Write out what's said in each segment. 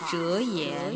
哲言。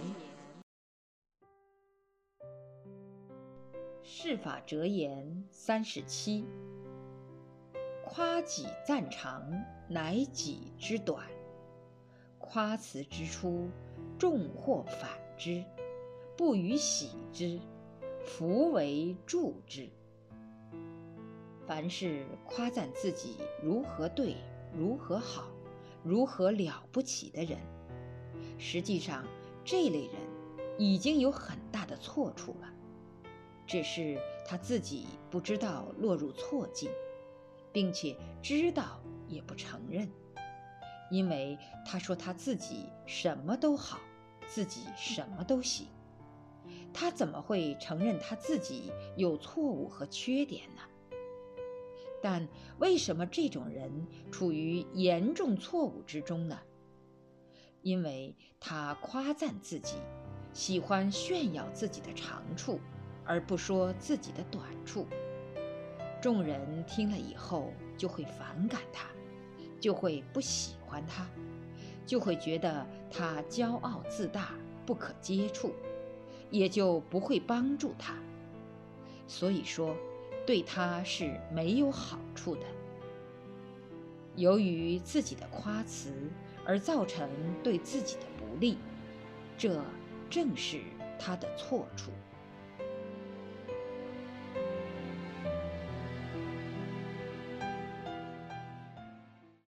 世法哲言37：夸己赞长，乃己之短；夸辞之初，众或反之，不与喜之，弗为助之。凡是夸赞自己如何对、如何好、如何了不起的人，实际上这类人已经有很大的错处了，只是他自己不知道落入错境，并且知道也不承认，因为他说他自己什么都好，自己什么都行，他怎么会承认他自己有错误和缺点呢？但为什么这种人处于严重错误之中呢？因为他夸赞自己，喜欢炫耀自己的长处，而不说自己的短处。众人听了以后就会反感他，就会不喜欢他，就会觉得他骄傲自大，不可接触，也就不会帮助他。所以说，对他是没有好处的。由于自己的夸辞而造成对自己的不利，这正是他的错处。